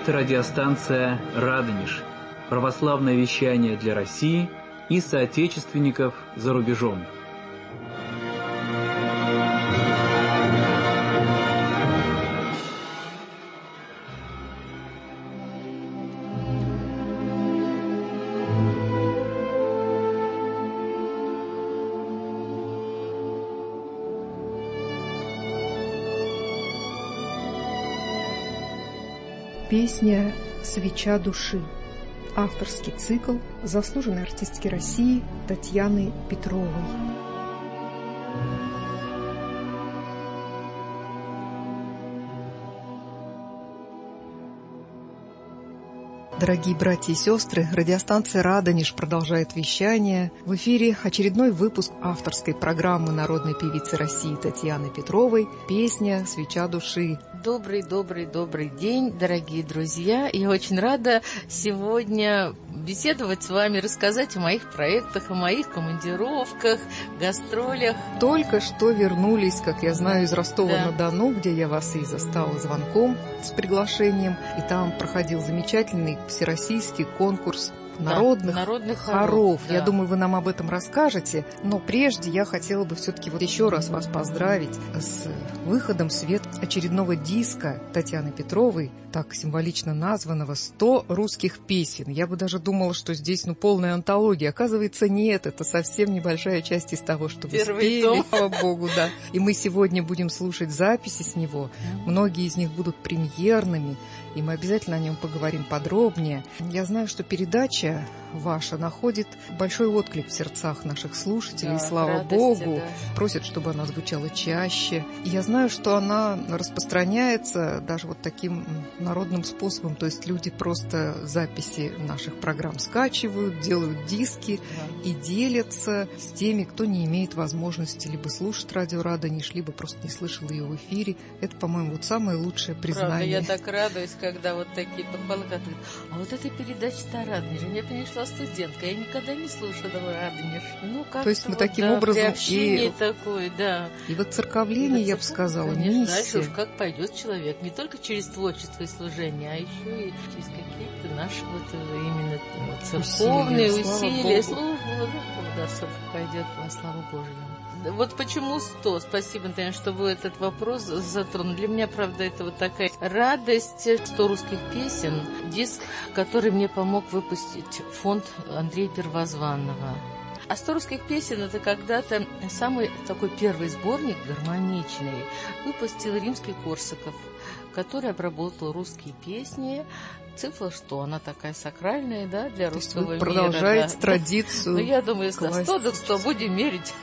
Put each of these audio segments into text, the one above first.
говорит радиостанция «Радонеж». Православное вещание для России и соотечественников за рубежом. Песня «Свеча души». Авторский цикл заслуженной артистки России Татьяны Петровой. Дорогие братья и сестры, радиостанция «Радонеж» продолжает вещание. В эфире очередной выпуск авторской программы народной певицы России Татьяны Петровой «Песня «Свеча души». Добрый день, дорогие друзья. Я очень рада сегодня беседовать с вами, рассказать о моих проектах, о моих командировках, гастролях. Только что вернулись, как я знаю, из Ростова-на-Дону, где я вас и застала звонком с приглашением. И там проходил замечательный всероссийский конкурс народных хоров. Да. Я думаю, вы нам об этом расскажете. Но прежде я хотела бы все-таки еще раз вас поздравить с выходом в свет очередного диска Татьяны Петровой, так символично названного «100 русских песен». Я бы даже думала, что здесь полная антология. Оказывается, нет, это совсем небольшая часть из того, что вы спели. Слава Богу, да. И мы сегодня будем слушать записи с него. Многие из них будут премьерными, и мы обязательно о нем поговорим подробнее. Я знаю, что передача ваша находит большой отклик в сердцах наших слушателей, слава Богу. Да. Просят, чтобы она звучала чаще. И я знаю, что она распространяется даже вот таким народным способом, то есть люди просто записи наших программ скачивают, делают диски и делятся с теми, кто не имеет возможности либо слушать радио «Радонеж», либо просто не слышал ее в эфире. Это, по-моему, вот самое лучшее признание. Правда, я так радуюсь, когда вот такие похвалы, как а вот эта передача-то «Радонеж». Я пришла студентка, я никогда не слушала «Радонеж». То есть мы таким образом и такое, и вот церковление, я бы сказала, миссия. Дальше уж как пойдет человек, не только через творчество и служение, а еще и через какие-то наши именно церковные усилия, службу, куда все пойдет во славу Божию. Вот почему 100? Спасибо, Наталья, что вы этот вопрос затронули. Для меня, правда, это вот такая радость. 100 русских песен. Диск, который мне помог выпустить фонд Андрея Первозванного. А 100 русских песен — это когда-то самый такой первый сборник гармоничный выпустил Римский-Корсаков, который обработал русские песни. Цифра, что она такая сакральная, да, для русского мира. Продолжаете традицию. Ну, я думаю, если 100 до 100 будем мерить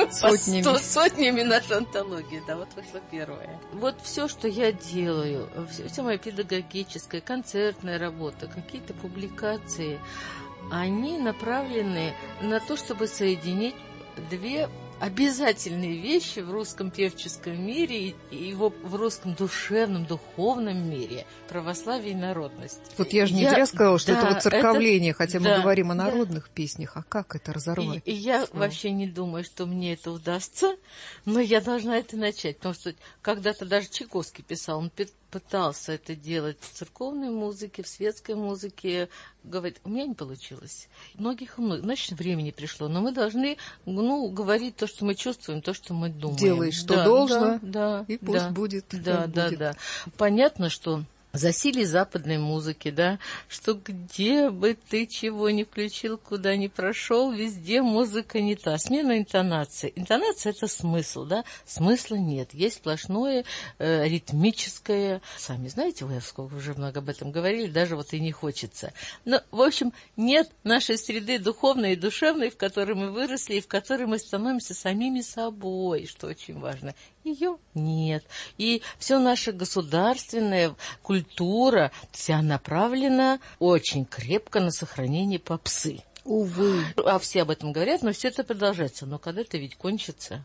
сотнями нашей антологии. Да, вот вышло первое. Вот все, что я делаю, вся моя педагогическая, концертная работа, какие-то публикации, они направлены на то, чтобы соединить две обязательные вещи в русском певческом мире и в русском душевном, духовном мире — православие и народность. Вот я же не зря сказала, что это вот церковление, хотя мы говорим о народных песнях. А как это разорвать? И я вообще не думаю, что мне это удастся, но я должна это начать, потому что когда-то даже Чайковский писал, он пытался это делать в церковной музыке, в светской музыке. Говорит, у меня не получилось. Значит, времени пришло. Но мы должны, говорить то, что мы чувствуем, то, что мы думаем. Делай, что должно, и пусть будет, как будет. Да. Понятно, что засилие западной музыки, да, что где бы ты чего ни включил, куда ни прошел, везде музыка не та. Смена интонации. Интонация — это смысл, да, смысла нет. Есть сплошное ритмическое. Сами знаете, вы сколько уже много об этом говорили, даже вот и не хочется. Но, в общем, нет нашей среды духовной и душевной, в которой мы выросли и в которой мы становимся самими собой, что очень важно. Ее нет. И все наша государственная культура вся направлена очень крепко на сохранение попсы. Увы. А все об этом говорят, но все это продолжается. Но когда-то ведь кончится.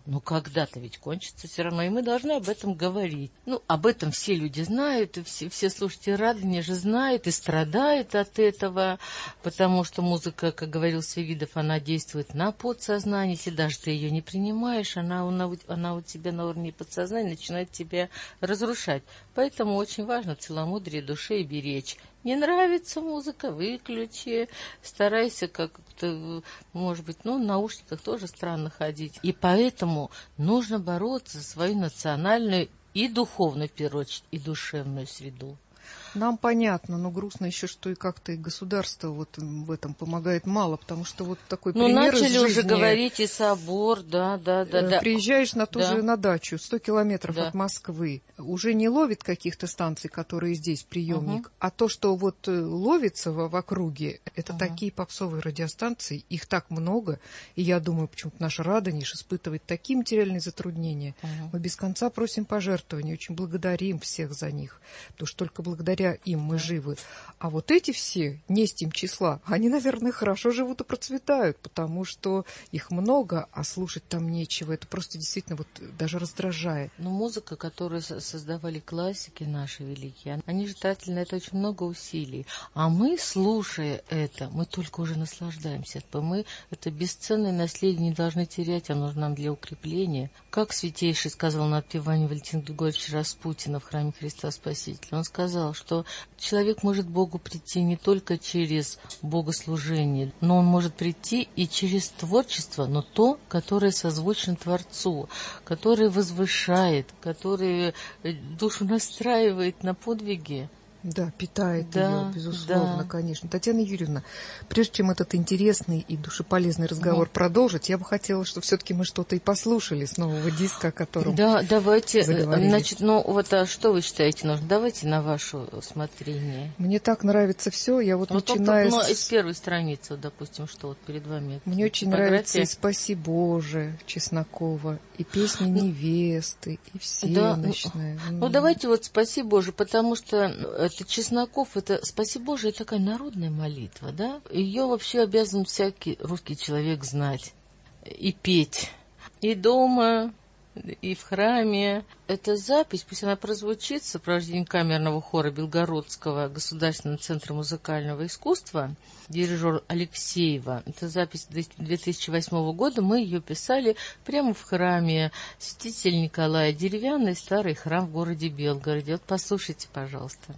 Все равно. И мы должны об этом говорить. Об этом все люди знают, и все слушатели Радонежа знают и страдают от этого, потому что музыка, как говорил Свиридов, она действует на подсознание. Если даже ты ее не принимаешь, она у тебя на уровне подсознания начинает тебя разрушать. Поэтому очень важно целомудрие души беречь. Не нравится музыка — выключи. Старайся как-то, может быть, в наушниках тоже странно ходить. И поэтому нужно бороться за свою национальную и духовную, в первую очередь, и душевную среду. Нам понятно, но грустно еще, что и как-то и государство вот в этом помогает мало, потому что вот такой пример из начали жизни. уже говорить и собор, да. Приезжаешь на дачу, 100 километров Да. от Москвы, уже не ловит каких-то станций, которые здесь приемник, а то, что вот ловится в округе, это такие попсовые радиостанции, их так много, и я думаю, почему-то наша Радонеж испытывает такие материальные затруднения. Мы без конца просим пожертвований, очень благодарим всех за них, потому что только благодаря им мы живы. А вот эти все, не с тем числа, они, наверное, хорошо живут и процветают, потому что их много, а слушать там нечего. Это просто действительно вот даже раздражает. Но музыка, которую создавали классики наши великие, они же тратили на это очень много усилий. А мы, слушая это, мы только уже наслаждаемся. Мы это бесценное наследие не должны терять, оно нужно нам для укрепления. Как святейший сказал на отпевании Валентина Григорьевича Распутина в храме Христа Спасителя, он сказал, что человек может к Богу прийти не только через богослужение, но он может прийти и через творчество, но то, которое созвучно Творцу, которое возвышает, которое душу настраивает на подвиги. Да, питает ее, безусловно, конечно. Татьяна Юрьевна, прежде чем этот интересный и душеполезный разговор продолжить, я бы хотела, чтобы все-таки мы что-то и послушали с нового диска, о котором давайте. заговорили. Значит, а что вы считаете нужно? Давайте на ваше усмотрение. Мне так нравится все. Я вот начинаю из первой страницы, допустим, что вот перед вами. Мне очень нравится и «Спаси Боже» Чеснокова, и песни невесты, и всенощная. Давайте вот «Спаси Боже», потому что это Чесноков, это «Спаси Боже», это такая народная молитва, да? Ее вообще обязан всякий русский человек знать и петь. И дома, и в храме. Эта запись, пусть она прозвучит в сопровождении камерного хора Белгородского государственного центра музыкального искусства, дирижер Алексеева. Это запись 2008 года. Мы ее писали прямо в храме святителя Николая. Деревянный старый храм в городе Белгороде. Вот послушайте, пожалуйста.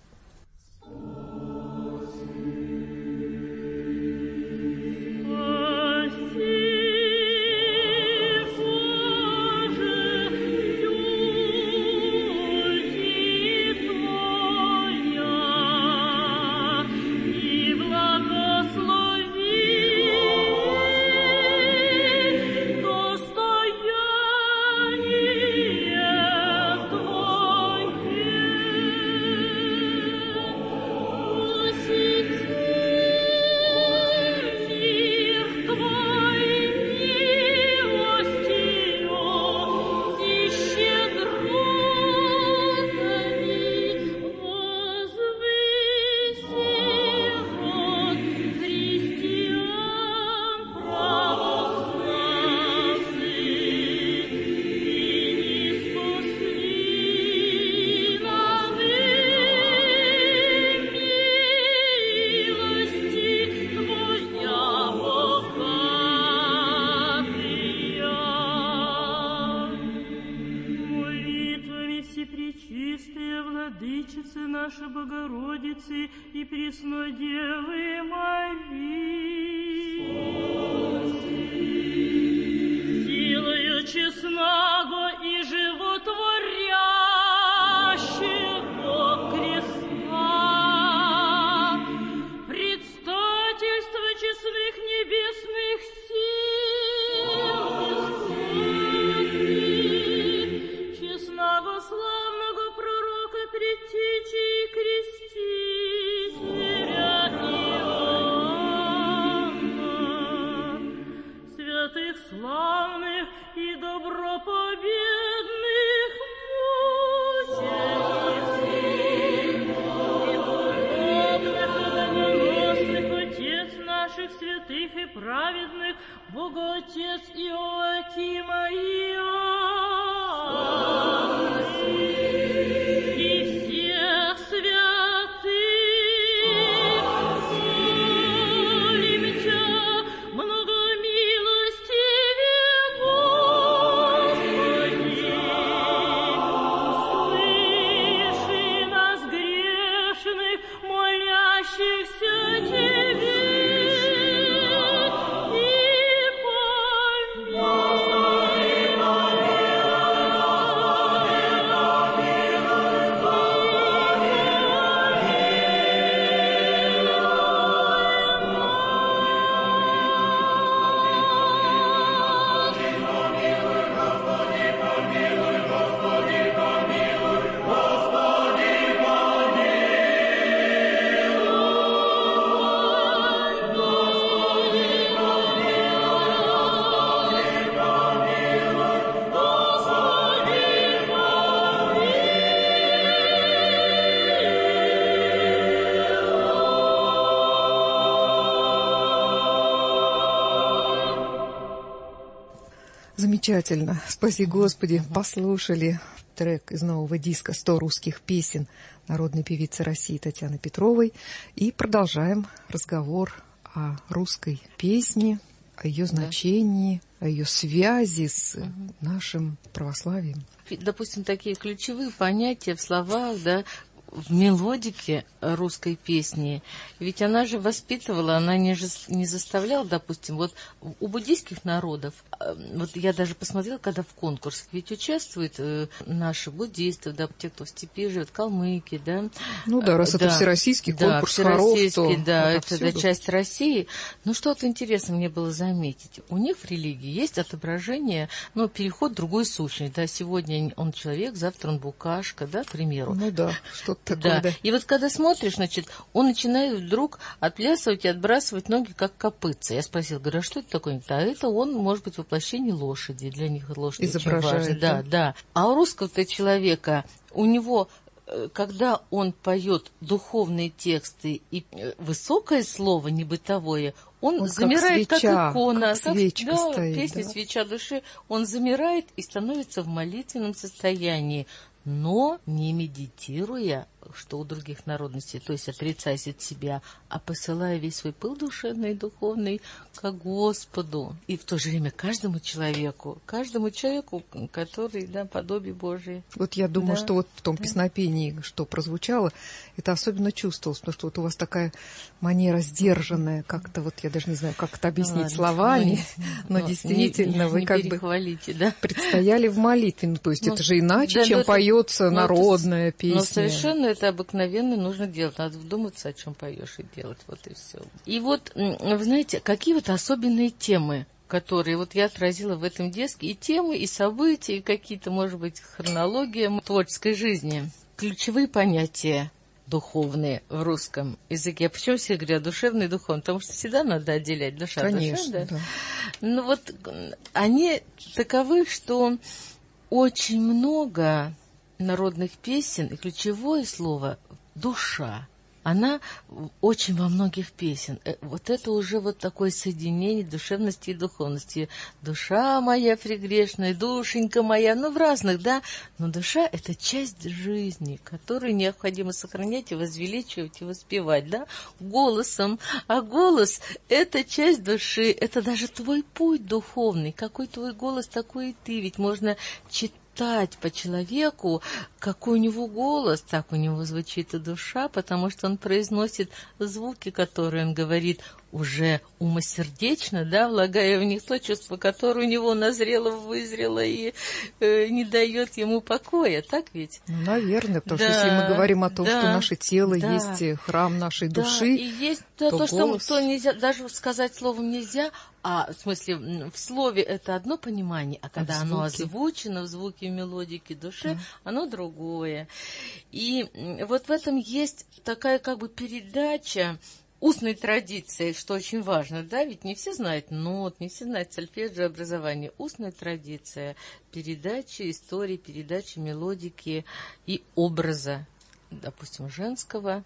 Нашей Богородицы и Пресной Девы Марии, силою честного и животворящего креста, предстательство честных небесных сил, честного славного пророка предтечи и крестителя Иоанна, святых славных и добропобедных мучеников, и Отец наших святых и праведных, Бога Отец Иоакима и Иоанна, и всех святых, молим Тя, многомилостивее Господи, услыши нас грешных, молим Замечательно. Спаси Господи. Послушали трек из нового диска «100 русских песен» народной певицы России Татьяны Петровой. И продолжаем разговор о русской песне, о ее значении, о ее связи с нашим православием. Допустим, такие ключевые понятия в словах, да, в мелодике русской песни. Ведь она же воспитывала, она не заставляла, допустим, вот у буддийских народов, вот я даже посмотрела, когда в конкурсах, ведь участвуют наши буддисты, да, те, кто в степи живет, калмыки, да. Ну да, раз это всероссийский конкурс хоров, то да, это часть России. Но что-то интересно мне было заметить. У них в религии есть отображение, ну, переход в другую сущность, да, сегодня он человек, завтра он букашка, да, к примеру. Ну да, что-то такое, да. да. И вот когда смотришь, значит, он начинает вдруг отплясывать и отбрасывать ноги, как копытца. Я спросила, говорю, а что это такое? А это он, может быть, воплощение лошади. Для них лошадь изображает, очень важна. Да, да. А у русского-то человека, у него, когда он поет духовные тексты и высокое слово, не бытовое, он замирает, как икона, как свечка да, стоит, песня да. «Свеча души». Он замирает и становится в молитвенном состоянии, но не медитируя, что у других народностей, то есть отрицаясь от себя, а посылая весь свой пыл душевный и духовный к Господу. И в то же время каждому человеку, который, да, подобие Божие. Вот я думаю, да, что вот в том песнопении, что прозвучало, это особенно чувствовалось, потому что вот у вас такая манера сдержанная, как-то вот, я даже не знаю, как это объяснить словами, но действительно вы как бы предстояли в молитве, ну то есть это же иначе, чем поется народная песня. Но совершенно это обыкновенно нужно делать. Надо вдуматься, о чем поешь, и делать. Вот и все. И вот, вы знаете, какие вот особенные темы, которые вот я отразила в этом диске, и темы, и события, и какие-то, может быть, хронология творческой жизни. Ключевые понятия духовные в русском языке. Почему все говорят душевный и духовный? Потому что всегда надо отделять душа от души. Конечно, да. Ну вот они таковы, что очень много народных песен, и ключевое слово «душа». Она очень во многих песен. Вот это уже вот такое соединение душевности и духовности. Душа моя прегрешная, душенька моя, ну в разных, да. Но душа — это часть жизни, которую необходимо сохранять и возвеличивать, и воспевать, да, голосом. А голос — это часть души, это даже твой путь духовный. Какой твой голос, такой и ты. Ведь можно читать по человеку, какой у него голос, так у него звучит и душа, потому что он произносит звуки, которые он говорит уже умосердечно, да, влагая в них то чувство, которое у него назрело, вызрело и не дает ему покоя, так ведь? Ну, наверное, потому что если мы говорим о том, что наше тело есть храм нашей души, и есть то, что нельзя, даже сказать словом нельзя, а в смысле в слове это одно понимание, а когда оно озвучено в звуке, в мелодике души, оно другое. И вот в этом есть такая как бы передача устной традиции, что очень важно, да, ведь не все знают нот, не все знают сольфеджио образование. Устная традиция передачи истории, передачи мелодики и образа, допустим, женского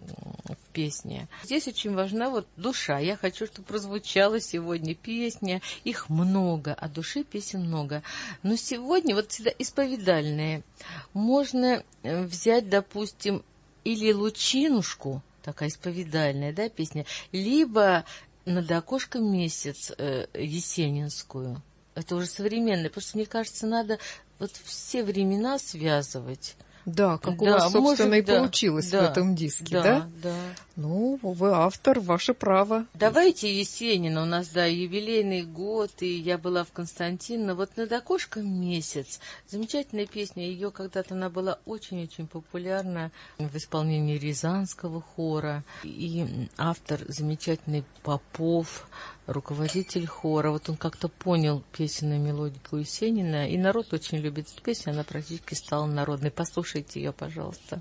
в песне. Здесь очень важна вот душа. Я хочу, чтобы прозвучала сегодня песня. Их много, а души песен много. Но сегодня вот всегда исповедальные. Можно взять, допустим, или лучинушку, такая исповедальная, да, песня, либо «Над окошком месяц» есенинскую. Это уже современная, потому что, мне кажется, надо вот все времена связывать. Да, как у вас, собственно, и получилось в этом диске, да? Да. Ну, вы автор, ваше право. Давайте Есенина, у нас, да, юбилейный год, и я была в Константино. Вот «Над окошком месяц». Замечательная песня, ее когда-то она была очень-очень популярна в исполнении Рязанского хора. И автор замечательный Попов, руководитель хора. Вот он как-то понял песенную мелодику Есенина, и народ очень любит эту песню, она практически стала народной. Послушайте ее, пожалуйста.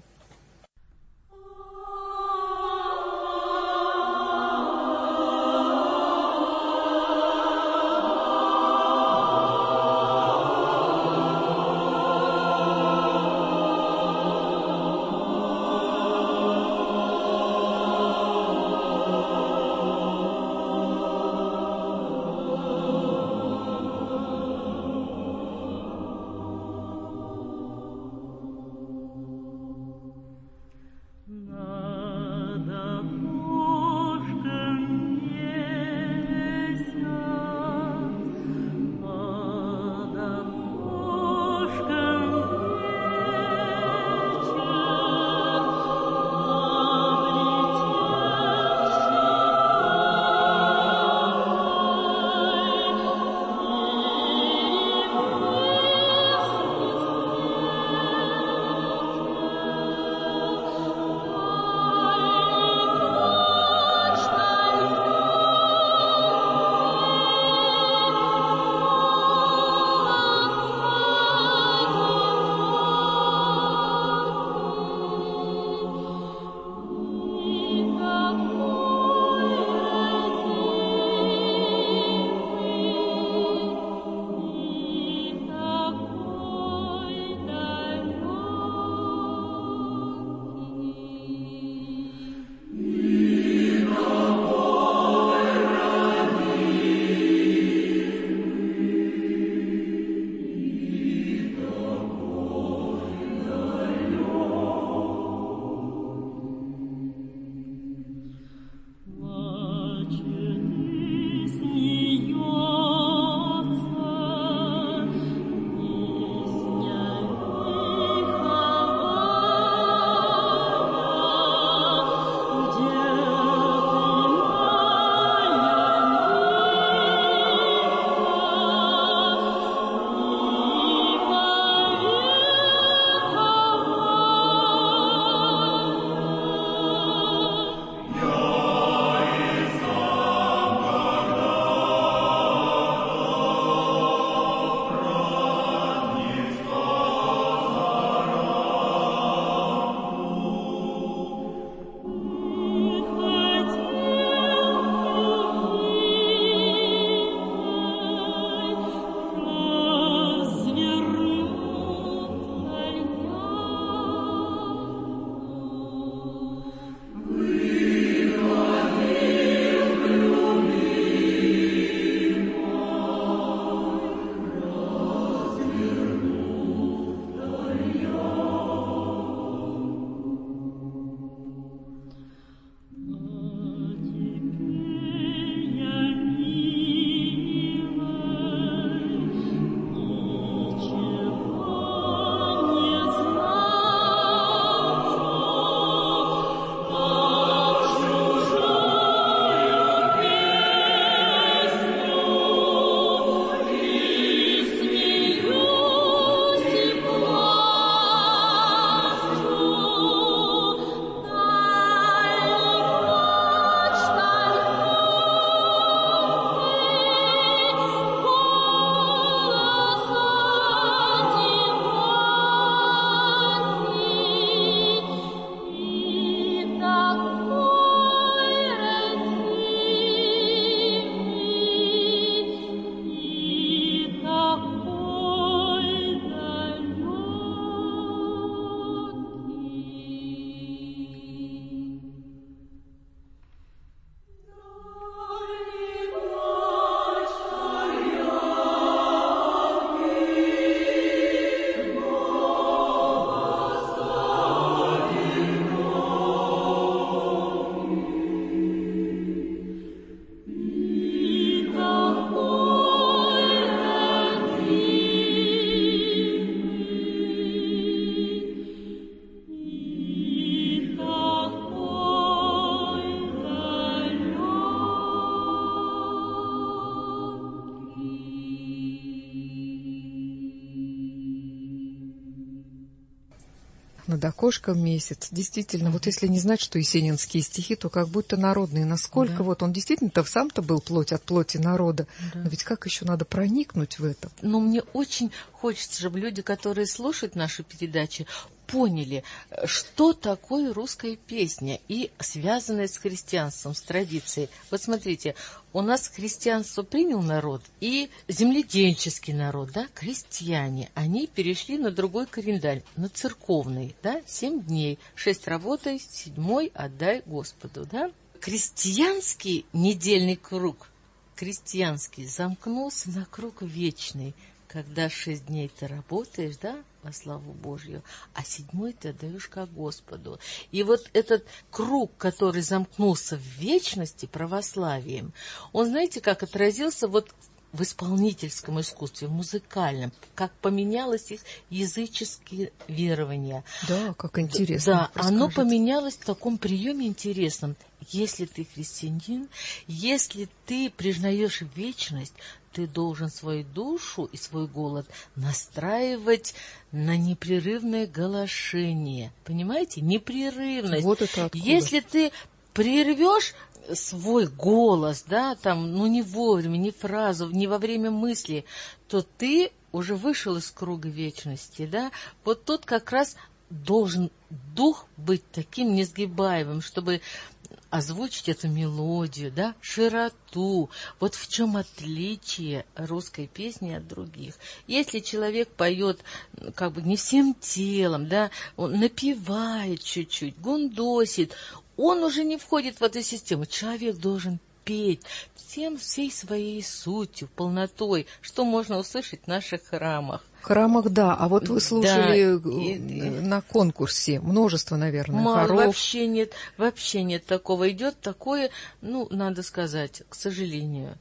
над окошком месяц. Действительно, вот если не знать, что есенинские стихи, то как будто народные. Насколько вот он действительно-то сам-то был плоть от плоти народа. Но ведь как еще надо проникнуть в это? Но мне очень хочется, чтобы люди, которые слушают наши передачи, поняли, что такое русская песня и связанная с христианством, с традицией. Вот смотрите, у нас христианство принял народ и земледельческий народ, да, крестьяне, они перешли на другой календарь, на церковный, да, 7 дней, 6 работай, 7 отдай Господу, да. Крестьянский недельный круг, крестьянский замкнулся на круг вечный, когда 6 дней ты работаешь, да, во славу Божью, а 7 ты отдаешь ко Господу. И вот этот круг, который замкнулся в вечности православием, он, знаете, как отразился вот в исполнительском искусстве, в музыкальном, как поменялось их языческие верования. Да, как интересно. Да, оно поменялось в таком приеме интересном. Если ты христианин, если ты признаешь вечность, ты должен свою душу и свой голод настраивать на непрерывное голошение. Понимаете? Непрерывность. Вот это откуда? Если ты прервешь свой голос, да, там, ну, не вовремя, не фразу, не во время мысли, то ты уже вышел из круга вечности, да. Вот тут как раз должен дух быть таким несгибаемым, чтобы озвучить эту мелодию, да, широту. Вот в чем отличие русской песни от других. Если человек поет как бы не всем телом, да, он напевает чуть-чуть, гундосит, он уже не входит в эту систему. Человек должен петь всей своей сутью, полнотой, что можно услышать в наших храмах. В храмах, да. А вот вы слушали да, на конкурсе множество, наверное, мало, хоров. вообще нет такого. Идет такое, ну, надо сказать, к сожалению.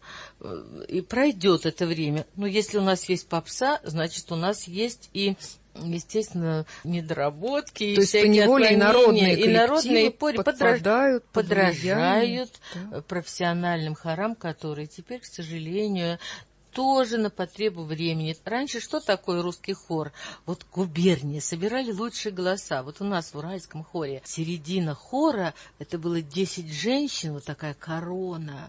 И пройдет это время. Но если у нас есть попса, значит, у нас есть и, естественно, недоработки, и всякие отклонения, и народные подражают профессиональным хорам, которые теперь, к сожалению, тоже на потребу времени. Раньше что такое русский хор? Вот губернии собирали лучшие голоса. Вот у нас в Уральском хоре середина хора, это было 10 женщин, вот такая корона,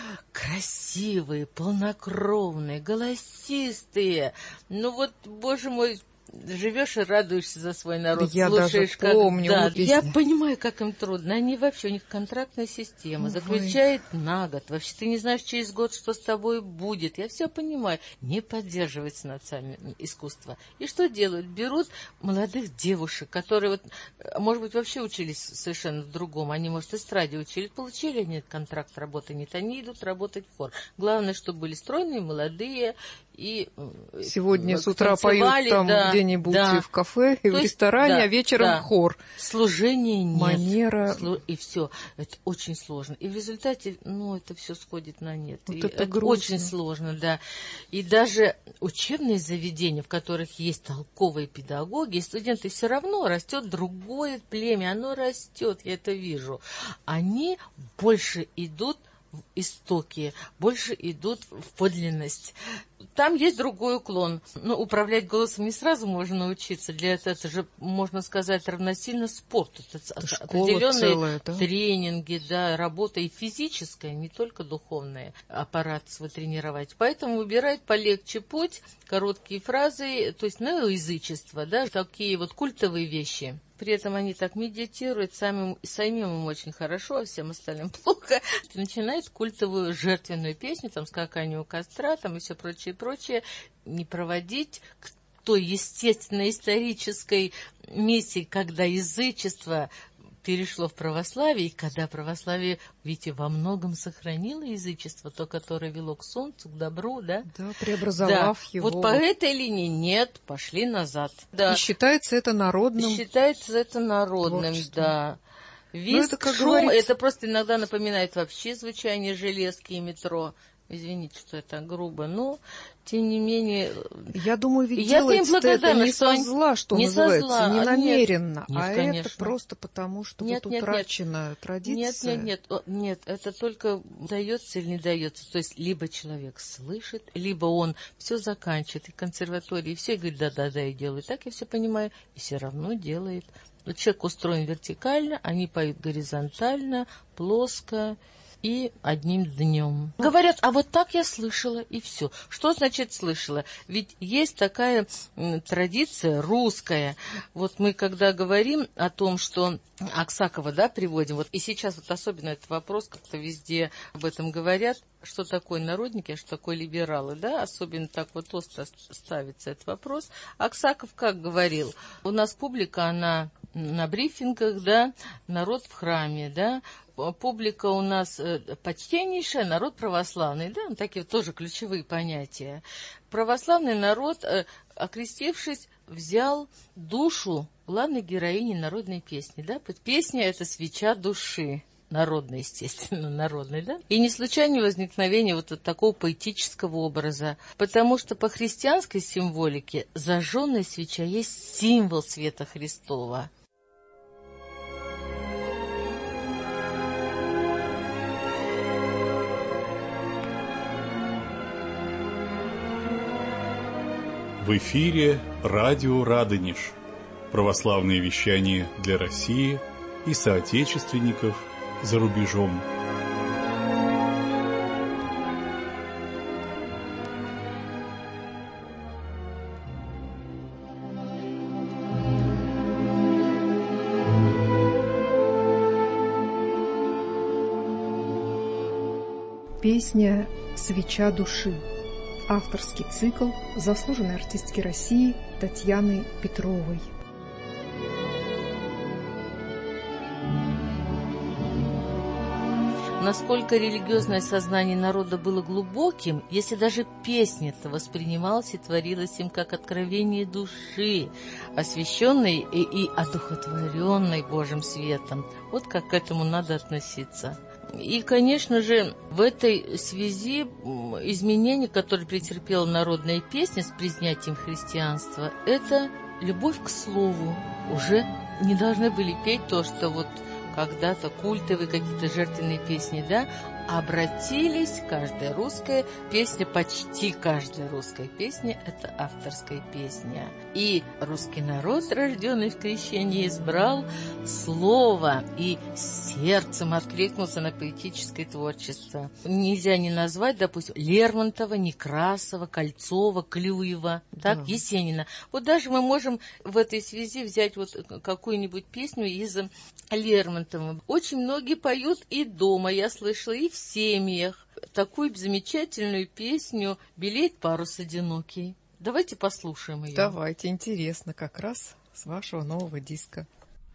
красивые, полнокровные, голосистые. Ну вот, боже мой, живешь и радуешься за свой народ. Я слушаешь, даже помню, как... Да, песни. я понимаю, как им трудно. Они вообще, у них контрактная система, заключает на год. Вообще ты не знаешь через год, что с тобой будет. Я все понимаю. Не поддерживается национальное искусство. И что делают? Берут молодых девушек, которые, вот, может быть, вообще учились совершенно в другом. Они, может, эстраде учились. Получили они контракт, работы нет. Они идут работать в хор. Главное, чтобы были стройные, молодые. И сегодня с утра поют там где-нибудь в кафе, и в ресторане, а вечером хор. Служения нет. Манера. И все. Это очень сложно. И в результате, ну, это все сходит на нет. Вот и это очень сложно, да. И даже учебные заведения, в которых есть толковые педагоги, студенты, все равно растет другое племя, оно растет, я это вижу. Они больше идут в истоки, больше идут в подлинность. Там есть другой уклон. Но управлять голосом не сразу можно научиться. Для этого это же, можно сказать, равносильно спорту. Это определенные целая, да? тренинги, да, работа и физическая, не только духовная, аппарат свой тренировать. Поэтому выбирать полегче путь, короткие фразы, то есть неоязычество, да, такие вот культовые вещи. При этом они так медитируют, самим им очень хорошо, а всем остальным плохо. Начинают культовую жертвенную песню, там, скакание у костра, там, и все прочее, не проводить к той естественной исторической миссии, когда язычество перешло в православие, и когда православие, видите, во многом сохранило язычество, то, которое вело к солнцу, к добру, да? Да, преобразовав его. Вот по этой линии нет, пошли назад. Да. И считается это народным. Творчеством. Да. Визг, это, как шум, говорится... это просто иногда напоминает вообще звучание железки и метро. Извините, что это грубо, но, тем не менее... Я думаю, ведь делается это не со зла, что называется, не намеренно, нет, это просто потому, что вот утрачена традиция. Нет, это только дается или не дается. То есть, либо человек слышит, либо он все заканчивает, и консерватории, и все говорит, да, и делает. Так я все понимаю, и все равно делает. человек устроен вертикально, они поют горизонтально, плоско и одним днем. Говорят, а вот так я слышала, и все. Что значит слышала? Ведь есть такая традиция русская. Вот мы когда говорим о том, что Аксакова, да, приводим, вот и сейчас вот особенно этот вопрос, как-то везде об этом говорят, что такое народники, а что такое либералы, да, особенно так вот остро ставится этот вопрос. Аксаков как говорил, у нас публика, она на брифингах, да, народ в храме, да, публика у нас почтеннейшая, народ православный, да, такие вот тоже ключевые понятия. Православный народ, окрестившись, взял душу главной героини народной песни, да, песня — это свеча души. Народный, естественно, народный, да? И не случайно возникновение вот такого поэтического образа, потому что по христианской символике зажженная свеча есть символ света Христова. В эфире радио «Радонеж». Православные вещания для России и соотечественников за рубежом. Песня «Свеча души». Авторский цикл заслуженной артистки России Татьяны Петровой. Насколько религиозное сознание народа было глубоким, если даже песня-то воспринималась и творилась им как откровение души, освященной и одухотворенной Божьим светом. Вот как к этому надо относиться. И, конечно же, в этой связи изменения, которые претерпела народная песня с признятием христианства, это любовь к слову. Уже не должны были петь то, что вот когда-то культовые какие-то жертвенные песни, да, обратились, каждая русская песня, почти каждая русская песня – это авторская песня. И русский народ, рожденный в крещении, избрал слово и сердцем откликнулся на поэтическое творчество. Нельзя не назвать, допустим, Лермонтова, Некрасова, Кольцова, Клюева, так, да. Есенина. Вот даже мы можем в этой связи взять вот какую-нибудь песню из Лермонтова. Очень многие поют и дома, я слышала, и в семьях. Такую замечательную песню «Белеет парус одинокий». Давайте послушаем ее. Давайте, интересно, как раз с вашего нового диска.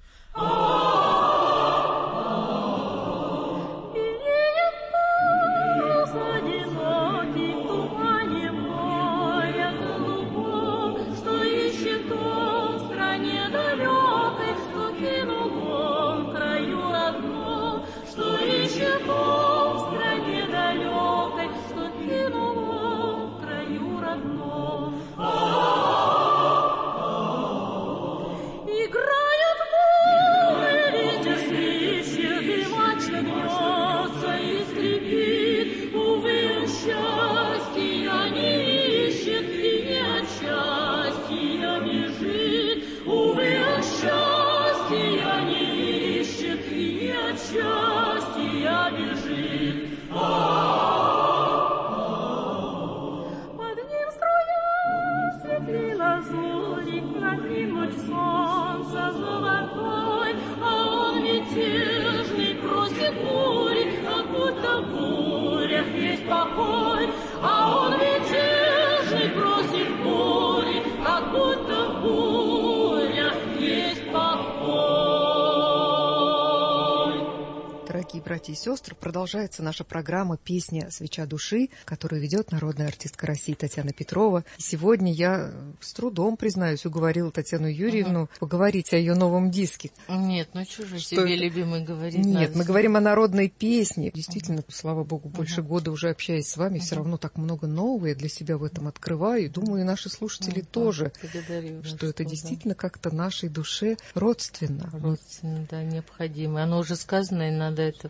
Дорогие братья и сестры, продолжается наша программа «Песня «Свеча души», которую ведет народная артистка России Татьяна Петрова. И сегодня я с трудом, признаюсь, уговорила Татьяну Юрьевну поговорить о ее новом диске. Нет, ну что же тебе, любимый, говорить? Нет, мы говорим о народной песне. Действительно, слава Богу, больше года уже общаясь с вами, все равно так много нового я для себя в этом открываю. И думаю, и наши слушатели тоже, что это действительно как-то нашей душе родственно. Родственно, да, необходимо. Оно уже сказано, и надо это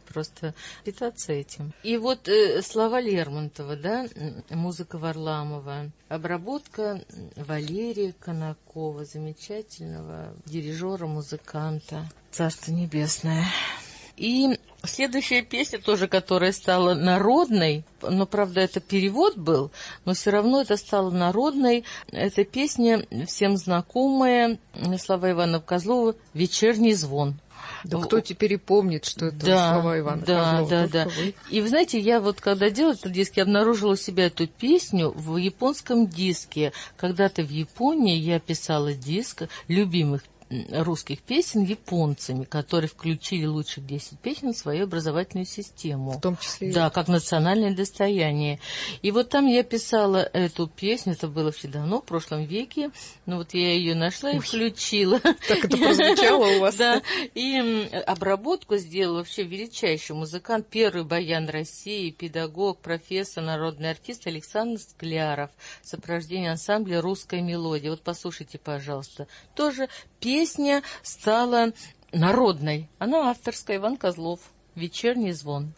просто питаться этим. И вот слова Лермонтова, да, музыка Варламова, обработка Валерия Конакова, замечательного дирижера, музыканта, Царство Небесное. И следующая песня тоже, которая стала народной, но, правда, это перевод был, но все равно это стало народной. Эта песня всем знакомая, слова Ивана Козлова «Вечерний звон». Да кто теперь и помнит, что это слова Ивана Козлова? Да. И вы знаете, я вот когда делала этот диск, я обнаружила у себя эту песню в японском диске. Когда-то в Японии я писала диск любимых русских песен японцами, которые включили лучших 10 песен в свою образовательную систему. В том числе. Да, как национальное достояние. И вот там я писала эту песню, это было вообще давно, в прошлом веке, но вот я ее нашла и включила. Так это прозвучало у вас? Да, и обработку сделал вообще величайший музыкант, первый баян России, педагог, профессор, народный артист Александр Скляров, сопровождение ансамбля «Русская мелодия». Вот послушайте, пожалуйста. Тоже песня стала народной. Она авторская, Иван Козлов. «Вечерний звон».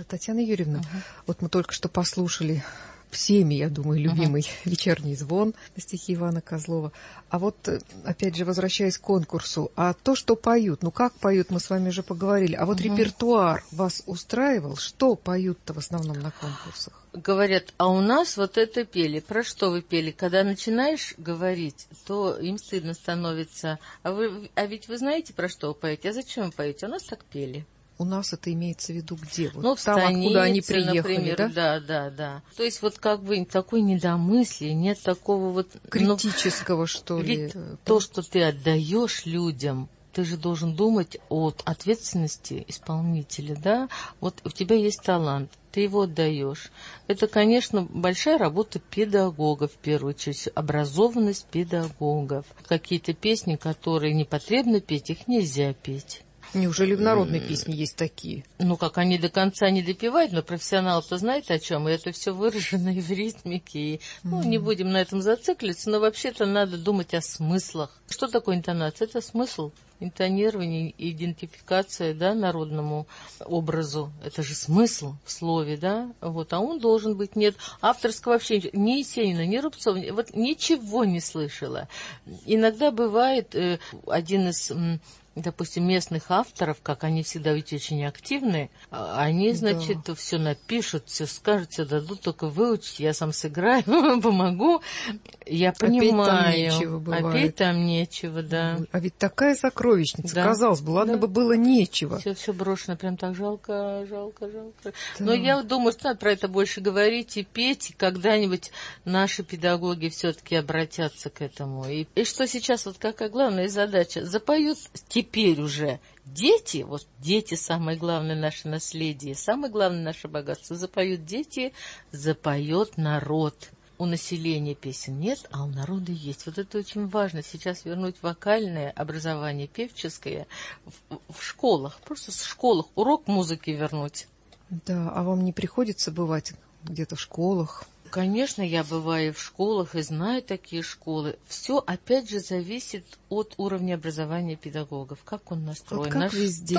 Татьяна Юрьевна, вот мы только что послушали всеми, я думаю, любимый «Вечерний звон» на стихи Ивана Козлова. А вот, опять же, возвращаясь к конкурсу, а то, что поют, ну как поют, мы с вами уже поговорили, а вот репертуар вас устраивал? Что поют-то в основном на конкурсах? Говорят, а у нас вот это пели. Про что вы пели? Когда начинаешь говорить, то им стыдно становится. А ведь вы знаете, про что вы поете? А зачем вы поете? У нас так пели. У нас это имеется в виду где? Вот ну, в там, станице, откуда они приехали, например, да? Да. То есть вот как бы такой недомыслия, нет такого вот... критического, что ли? Ведь то, что ты отдаешь людям, ты же должен думать о ответственности исполнителя, да? Вот у тебя есть талант, ты его отдаешь. Это, конечно, большая работа педагога, в первую очередь, образованность педагогов. Какие-то песни, которые не потребно петь, их нельзя петь. Неужели в народной песне есть такие? Ну, как они до конца не допевают, но профессионал-то знает о чем, и это все выражено и в ритмике. И, ну, не будем на этом зацикливаться, но вообще-то надо думать о смыслах. Что такое интонация? Это смысл. Интонирование, идентификация, да, народному образу. Это же смысл в слове, да? Вот, а он должен быть, нет. Авторского вообще ни Есенина, ни Рубцова, вот ничего не слышала. Иногда бывает один из... допустим, местных авторов, как они всегда ведь очень активны, они, значит, все напишут, все скажут, все дадут, только выучить, я сам сыграю, помогу. Я понимаю. Опять там нечего, да. А ведь такая сокровищница, да. Казалось бы, ладно бы было нечего. Все брошено, прям так жалко. Да. Но я думаю, что надо про это больше говорить и петь, и когда-нибудь наши педагоги все-таки обратятся к этому. И что сейчас, вот какая главная задача, запоют теперь уже дети, вот дети самое главное наше наследие, самое главное наше богатство, запоют дети, запоет народ. У населения песен нет, а у народа есть. Вот это очень важно, сейчас вернуть вокальное образование, певческое в школах, просто в школах, урок музыки вернуть. Да, а вам не приходится бывать где-то в школах? Конечно, я бываю в школах и знаю такие школы. Все, опять же, зависит от уровня образования педагогов. Как он настроен? Вот как везде.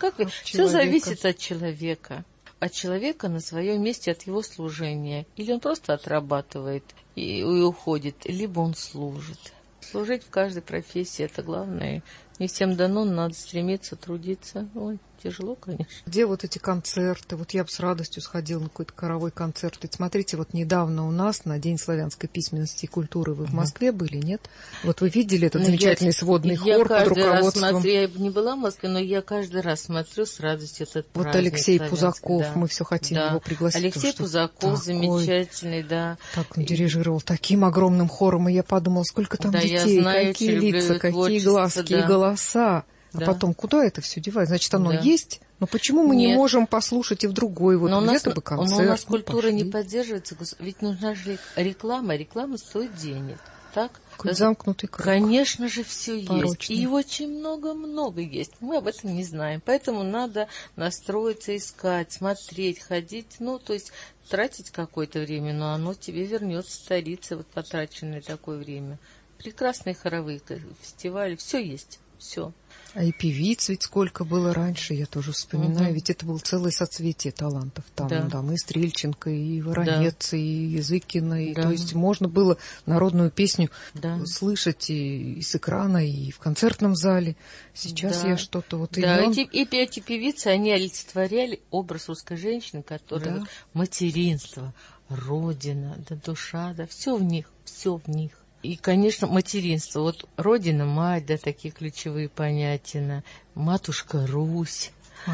Все зависит от человека. От человека на своем месте, от его служения. Или он просто отрабатывает и уходит, либо он служит. Служить в каждой профессии – это главное. Не всем дано, надо стремиться, трудиться. Ой, тяжело, конечно. Где вот эти концерты? Вот я бы с радостью сходила на какой-то хоровой концерт. Ведь смотрите, вот недавно у нас на День славянской письменности и культуры вы в Москве были, нет? Вот вы видели этот замечательный сводный хор под руководством... Я не была в Москве, но я каждый раз смотрю с радостью этот праздник. Вот Алексей Пузаков, мы все хотим его пригласить. Алексей Пузаков замечательный, да. Так он дирижировал таким огромным хором, и я подумала, сколько там детей, какие лица, какие глазки и голоса. А потом, куда это все девать? Значит, оно есть, но почему мы не можем послушать и в другой, вот где-то бы концерт? Но у нас культура не поддерживается, ведь нужна же реклама, реклама стоит денег, так? Какой замкнутый круг. Конечно же, все порочный. есть. И очень много есть. Мы об этом не знаем. Поэтому надо настроиться, искать, смотреть, ходить. Ну, то есть тратить какое-то время, но оно тебе вернется, старится, вот потраченное такое время. Прекрасные хоровые фестивали, все есть, все. А и певиц ведь сколько было раньше, я тоже вспоминаю, ведь это было целое соцветие талантов. Там и Стрельченко, и Воронец, и Языкина, и, то есть можно было народную песню слышать и с экрана, и в концертном зале. Сейчас я что-то вот... Да, эти певицы, они олицетворяли образ русской женщины, которая материнство, родина, душа, все в них, все в них. И, конечно, материнство. Вот родина, мать, такие ключевые понятия. Матушка Русь,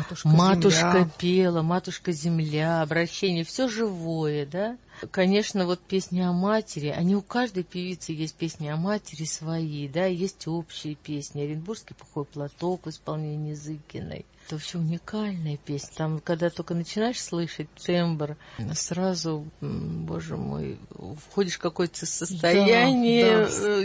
матушка пела, матушка земля, обращение, все живое, да. Конечно, вот песни о матери, они у каждой певицы есть песни о матери свои, да, есть общие песни. Оренбургский пухой платок в исполнении Зыкиной. Это вообще уникальная песня. Там, когда только начинаешь слышать тембр, сразу, боже мой, входишь в какое-то состояние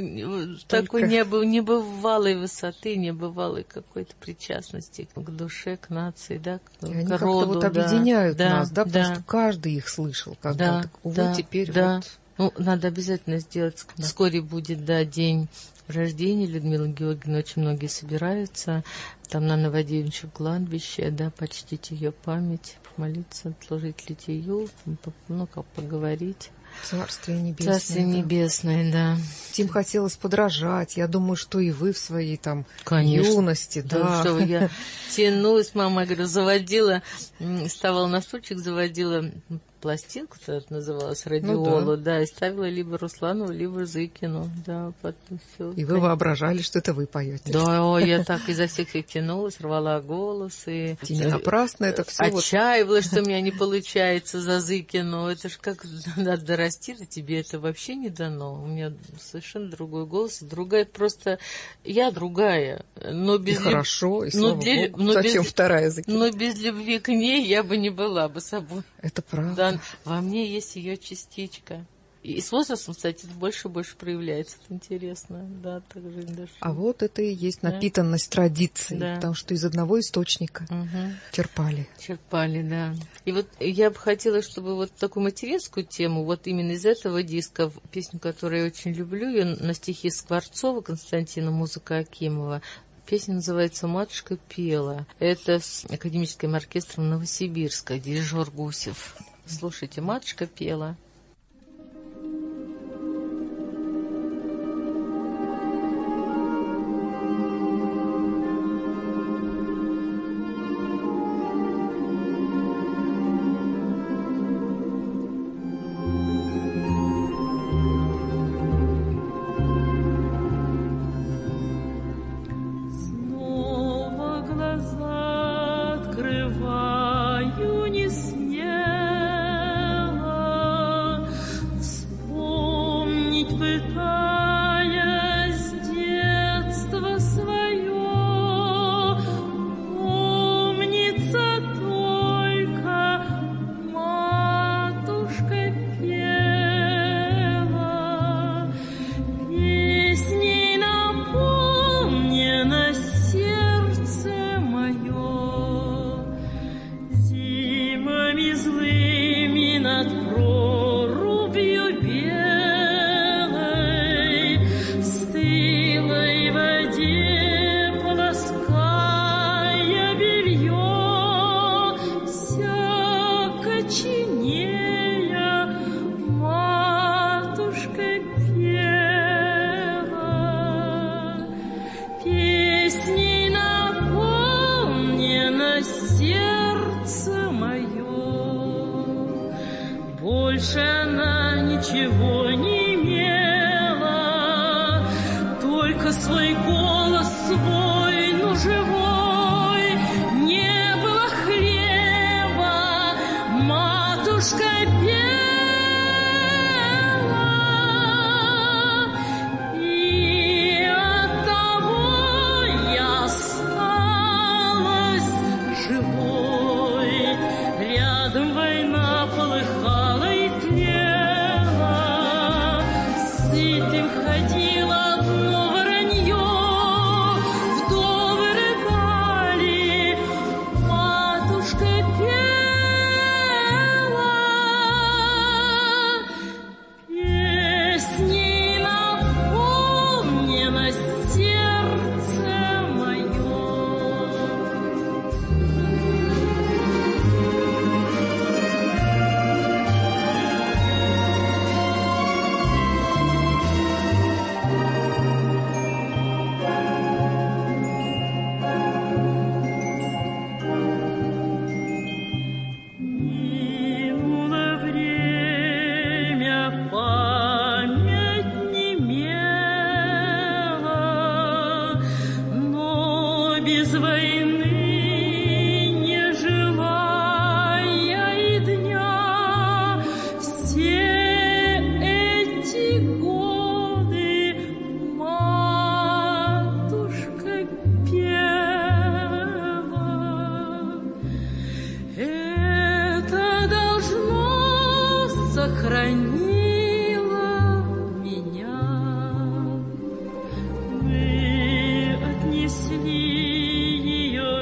такой небывалой высоты, небывалой какой-то причастности к душе, к нации, да, к роду. Они как-то вот объединяют нас, да, потому что каждый их слышал. Теперь вот... Ну, надо обязательно сделать. Вскоре будет, день рождения Людмилы Георгиевны очень многие собираются там на Новодевичьем кладбище, да, почтить ее память, помолиться, отложить литию, ну, как поговорить. Царствие небесное. Царствие небесное, да. Им хотелось подражать. Я думаю, что и вы в своей там Конечно. юности, да. Что я тянулась, мама, говорю, заводила, вставала на стульчик, заводила пластинку, это называлось, радиолу, Ну да, и ставила либо Русланову, либо Зыкину, да, потом все. И вы воображали, что это вы поете. Да, я так изо всех сил тянулась, рвала голос, и не напрасно это все. Отчаивалась, что у меня не получается за Зыкину. Это ж как надо расти, а тебе это вообще не дано. У меня совершенно другой голос, другая просто... Я другая, но без... И хорошо, и слава Богу. Зачем вторая Зыкина? Но без любви к ней я бы не была бы собой. Это правда. Да, во мне есть ее частичка. И с возрастом, кстати, это больше и больше проявляется. Это интересно, да, так жизнь дошла. А вот это и есть напитанность традицией, да. Потому что из одного источника черпали. Черпали, да. И вот я бы хотела, чтобы вот такую материнскую тему, вот именно из этого диска, песню, которую я очень люблю, ее на стихи Скворцова, Константина, музыка Акимова. Песня называется «Матушка пела». Это с академическим оркестром Новосибирска, дирижер Гусев. Слушайте, «Матушка пела». Больше она ничего не имела, только свой голос свой, но живой. Не было хлеба, матушка пела, и оттого я осталась живой. Рядом война полыхала и тлела, сытым ходило одно воронье, вдовы рыдали, матушка пела, песней наполнено сердце мое. Минуло время, память немела, но без войны не жила я и дня. Все эти годы матушка пела. Это должно сохранило меня. Мы отнесли ее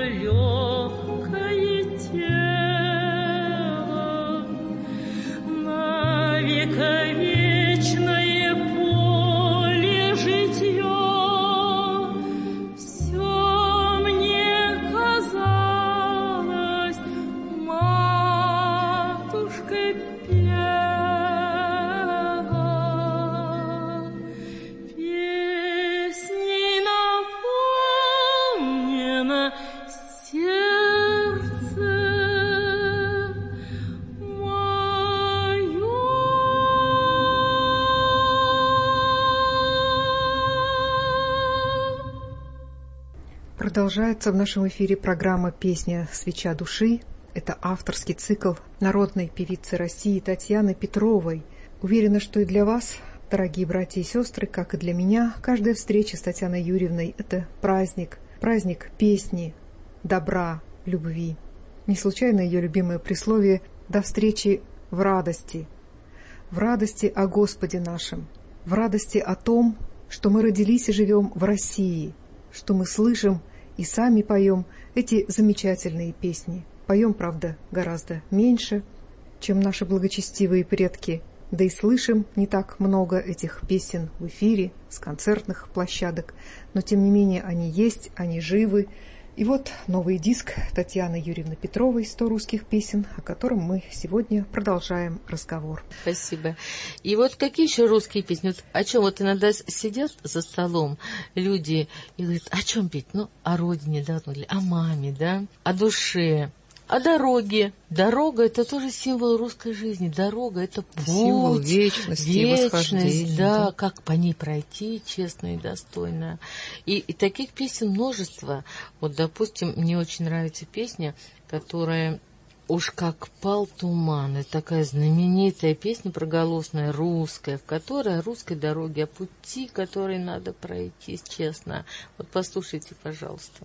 Продолжается в нашем эфире программа «Песня свеча души». Это авторский цикл народной певицы России Татьяны Петровой. Уверена, что и для вас, дорогие братья и сестры, как и для меня, каждая встреча с Татьяной Юрьевной – это праздник. Праздник песни, добра, любви. Не случайно ее любимое присловие «до встречи в радости». В радости о Господе нашем, в радости о том, что мы родились и живем в России, что мы слышим и сами поем эти замечательные песни. Поем, правда, гораздо меньше, чем наши благочестивые предки, да и слышим не так много этих песен в эфире, с концертных площадок, но тем не менее они есть, они живы. И вот новый диск Татьяны Юрьевны Петровой «100 русских песен», о котором мы сегодня продолжаем разговор. Спасибо. И вот какие еще русские песни? Вот о чем вот иногда сидят за столом люди и говорят, о чем петь? Ну, о родине, да, о маме, да, о душе. О дороге. Дорога – это тоже символ русской жизни. Дорога – это путь. Символ вечности, восхождения. Да, как по ней пройти честно и достойно. И таких песен множество. Вот, допустим, мне очень нравится песня, которая «Уж как пал туман». Это такая знаменитая песня проголосная, русская, в которой о русской дороге, о пути, который надо пройти честно. Вот послушайте, пожалуйста.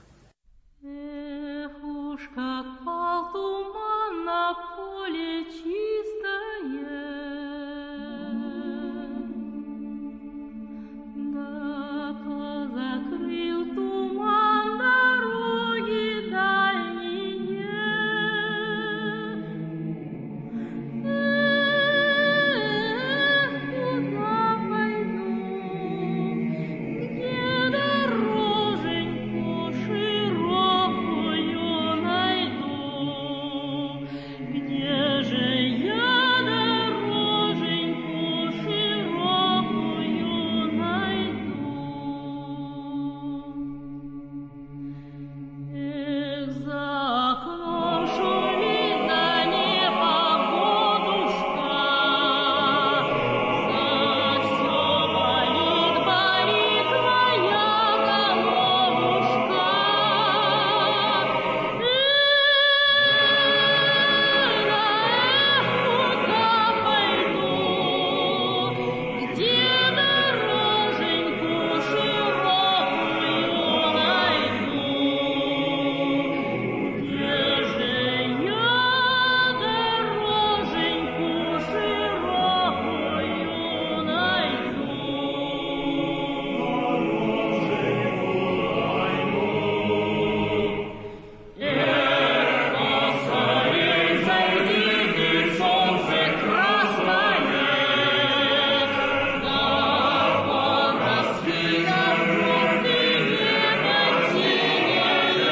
Уж как пал туман на поле чистое, да позакрыл туман дороги дальние. Куда пойду, где дороженьку широкую найду, где же я дороженьку широкую найду? Эх, за окном шумит да непогодушка, за все болит моя головушка. Куда пойду, где дороженьку широкую найду, где же я дороженьку широкую найду? Скорей зайди, солнце красное, да порасцвело вновь небо синее.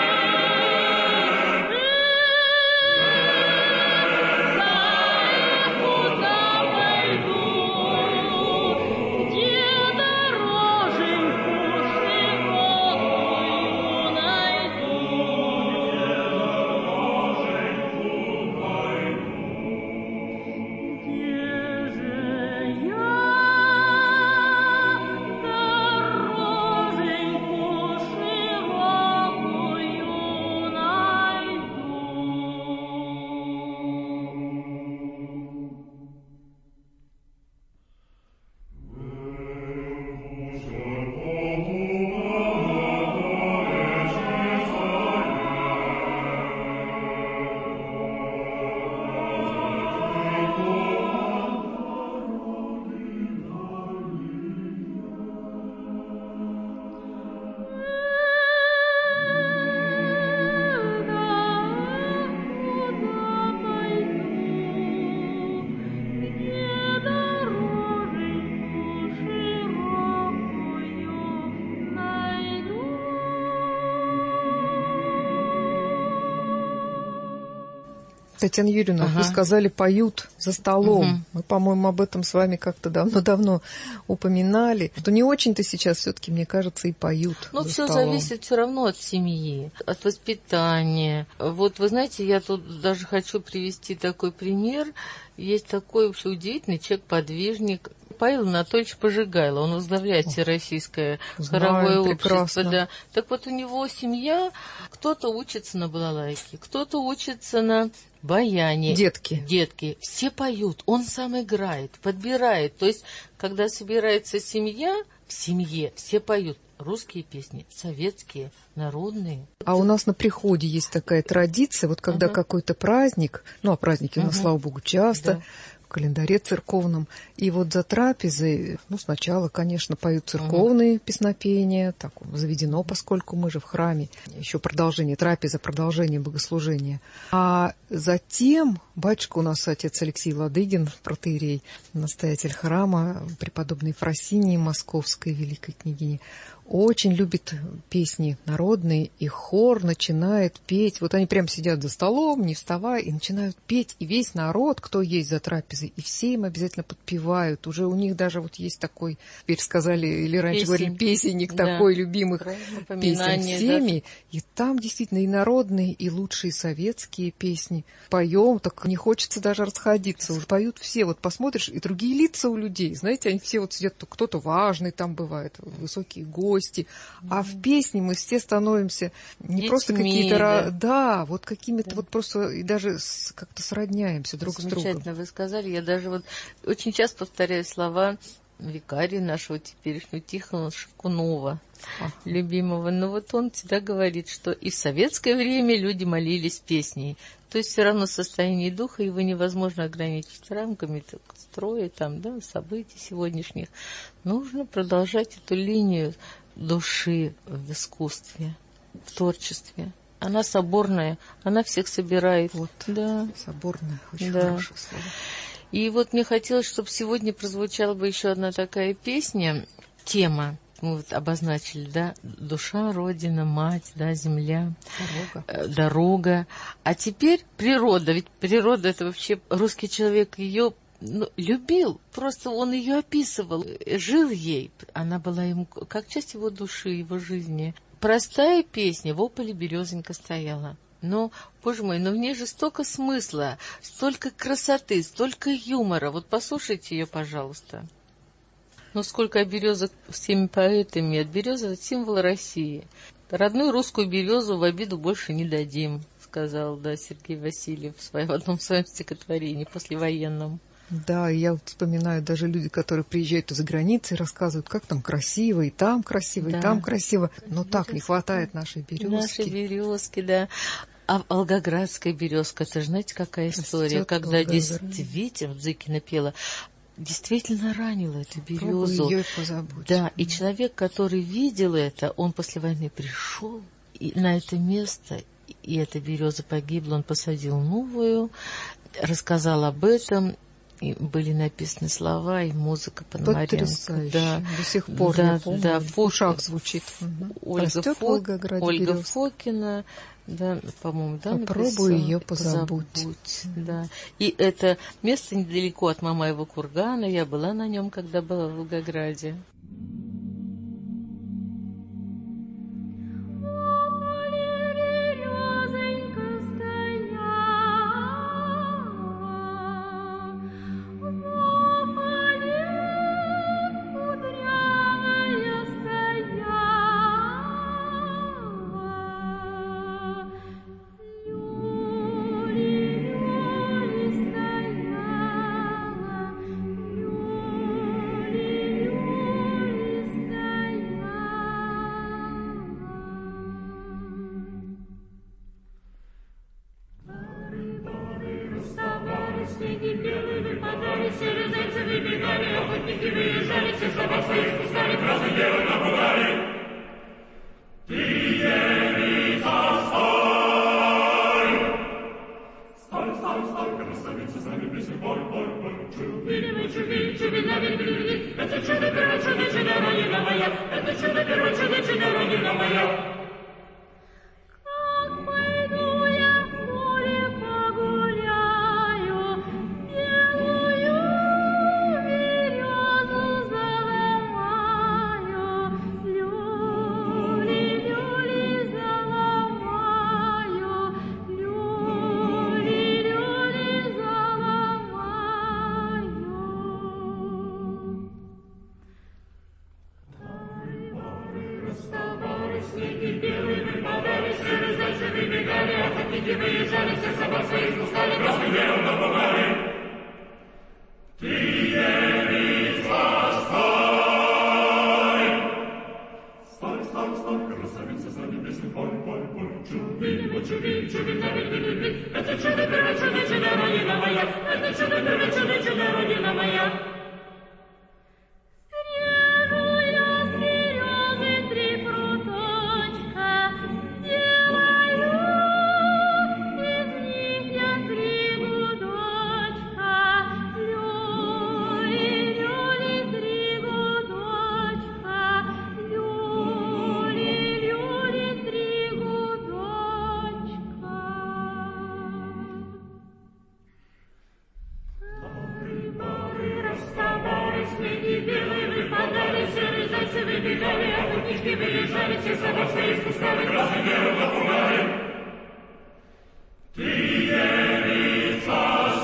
Куда пойду, где дороженьку широкую найду? Где же я дороженьку широкую найду? Татьяна Юрьевна, вы сказали, поют за столом. Мы, по-моему, об этом с вами как-то давно-давно упоминали. Что не очень-то сейчас все-таки, мне кажется, и поют. Ну, за все столом. зависит все равно от семьи, от воспитания. Вот вы знаете, я тут даже хочу привести такой пример. Есть такой вообще удивительный человек-подвижник, Павел Анатольевич Пожигайло. Он возглавляет Всероссийское хоровое общество. Да. Так вот, у него семья, кто-то учится на балалайке, кто-то учится на баяне. Детки. Все поют, он сам играет, подбирает. То есть, когда собирается семья, в семье все поют. Русские песни, советские, народные. А у нас на приходе есть такая традиция, вот когда какой-то праздник, а праздники у нас, слава богу, часто, в календаре церковном, и вот за трапезой, сначала, конечно, поют церковные песнопения, так заведено, поскольку мы же в храме, еще продолжение трапезы, продолжение богослужения. А затем батюшка у нас, отец Алексей Ладыгин, протоиерей, настоятель храма, преподобной Ефросинии Московской, великой княгини, очень любит песни народные, и хор начинает петь. Вот они прям сидят за столом, не вставая, и начинают петь. И весь народ, кто есть за трапезой, и все им обязательно подпевают. Уже у них даже вот есть такой, теперь сказали, или раньше говорили, песенник такой любимых песен всеми. Да. И там действительно и народные, и лучшие советские песни. Поем, так не хочется даже расходиться. Уже поют все. Вот посмотришь, и другие лица у людей. Знаете, они все вот сидят, кто-то важный там бывает, высокие гости. А в песне мы все становимся не детьми, просто какие-то... Да, вот какими-то вот просто и даже как-то сродняемся друг с другом. Замечательно вы сказали. Я даже вот очень часто повторяю слова викария нашего теперешнего Тихона Шикунова, любимого. Но вот он всегда говорит, что и в советское время люди молились песней. То есть все равно состояние духа его невозможно ограничить рамками строя, событий сегодняшних. Нужно продолжать эту линию души в искусстве, в творчестве. Она соборная, она всех собирает. Вот, соборная, очень хорошее слово. И вот мне хотелось, чтобы сегодня прозвучала бы еще одна такая песня, тема. Мы вот обозначили, душа, родина, мать, земля, дорога. А теперь природа. Ведь природа — это вообще русский человек ее любил. Просто он ее описывал, жил ей. Она была ему как часть его души, его жизни. Простая песня, в ополе березонька стояла. Но, боже мой, в ней же столько смысла, столько красоты, столько юмора. Вот послушайте ее, пожалуйста. Сколько о березах всеми поэтами. От березы — это символ России. Родную русскую березу в обиду больше не дадим, сказал, Сергей Васильев в одном своем стихотворении послевоенном. Да, и я вот вспоминаю даже люди, которые приезжают из-за границы и рассказывают, как там красиво, и там красиво, и там красиво. Но так не хватает нашей березки. Нашей березки, да. А волгоградская березка, это же знаете, какая история, когда действительно Зыкина пела, действительно ранила эту березу. Ее позабудь. Да, и человек, который видел это, он после войны пришел на это место, и эта береза погибла, он посадил новую, рассказал об этом. И были написаны слова и музыка Пономаренко. Да, до сих пор я помню, в ушах звучит. Ольга Фокина, по-моему, попробуй ее позабудь. Да. И это место недалеко от Мамаева кургана. Я была на нем, когда была в Волгограде. бежали, охотники выезжали, всех собак своих спускали, красным белым напугали. Ты девица, стой! Стой, стой, стой, красавица, с нами песню пой, пой, пой. Чуби, чуби, чуби, чуби, это чудо, первое чудо, чудо, родина моя, это чудо, первое чудо, чудо, родина моя. Выбегали, охотнички выезжали, всех собак своих спускали, красным белым напугали. Ты девица,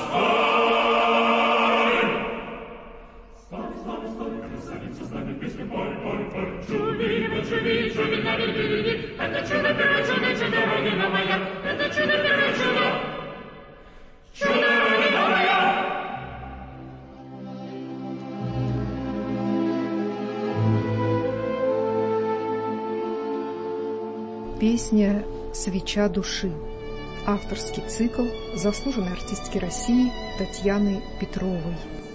стой! Стой, стой, стой, красавица, с нами песню пой, пой, пой. Чуби, чуби, чуби, нави, это чудо, первое чудо, чудо, родина моя, это чудо, первое чудо, чудо, родина моя. Песня «Свеча души». Авторский цикл заслуженной артистки России Татьяны Петровой.